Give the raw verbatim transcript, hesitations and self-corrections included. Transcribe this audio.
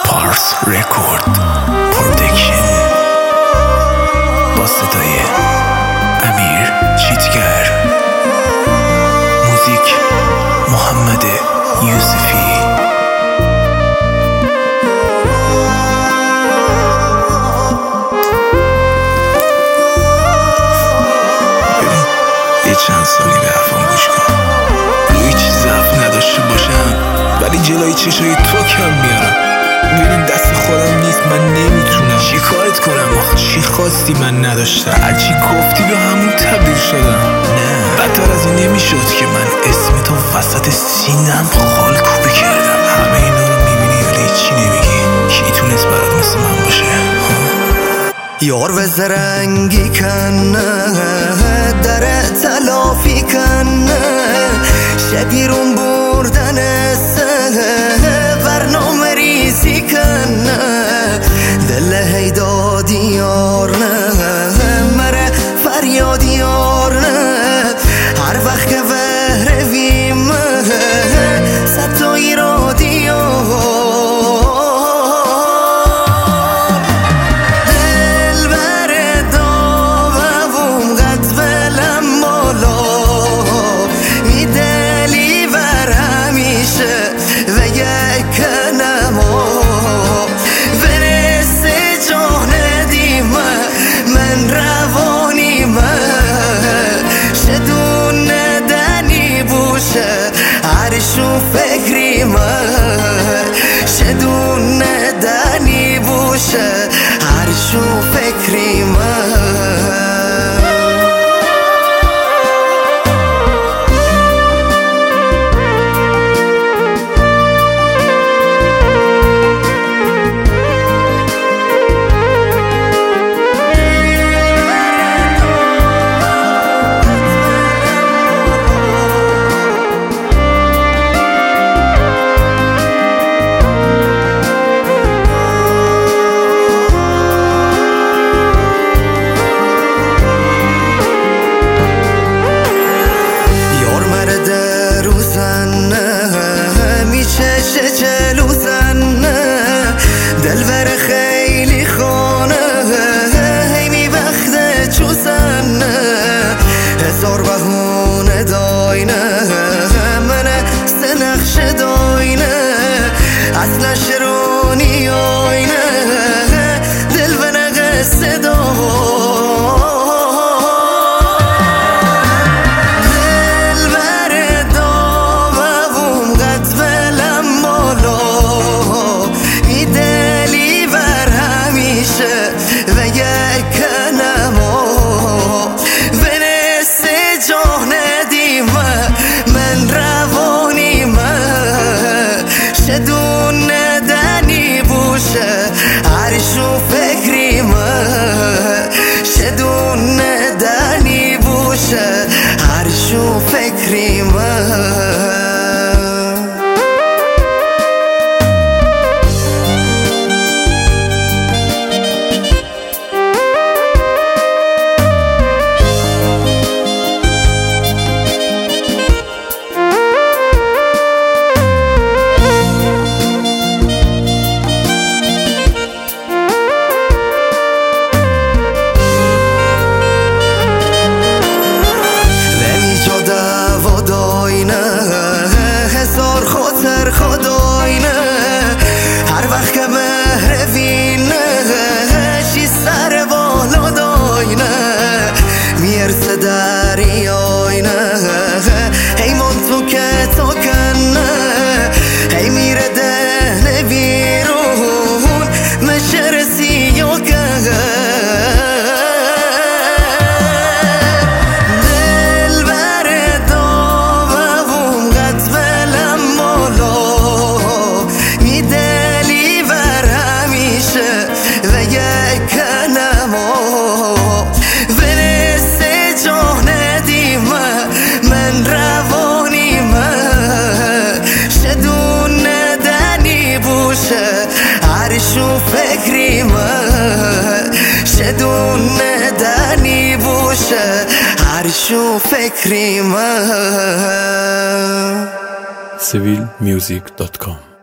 پارس رکورد پروڈکشن با صدای امیر چیتگر، موزیک محمد یوسفی. یه چند ثانیه به حرفم گوش کن. روی هیچ ضعف نداشته باشم ولی جلوی چشای تو کم میارم. ببین دست خودم نیست، من نمیتونم. چی کارت کنم آخه؟ چی خواستی من نداشتم؟ هرچی گفتی به همون تبدیل شدم. نه بدتر از این نمیشد که من اسم تو وسط سینم خال کوبه کردم. همه اینا رو میبینی ولی چی نمیگی. کی تونست برات مثل من باشه؟ یار و زرنگی کنه در تلافی کنه شبیرون بردن برنامه ریزی کنه دل هیدادی یار نه مره فریادی یار نه هر وقت که وحرویم ستایی را دیار عرشو فکری من شدون ندنی بوشه عرشو فکری من دلبر خیلی خانه هیمی وقت چوزنه هزار بهونه داینه من سنخش داینه از نشرونی آینه دل و نقص دار و یک نما ونس جان دیم من روانی من شدون ندنی بوشه عرشو فکری من شدون ندنی بوشه عرشو فکری من خداینه هر وقت که مهروینه شی سر بالا داینه میرسه دریاینه هیمان تو که تو کنه هی میره دهنه بیرون مشر سیو که و یک نما ونس جان دیم من روانی من شدون ندنی بوشه عرشو فکری من شدون ندنی بوشه عرشو فکری من سیویل میوزیک دات کام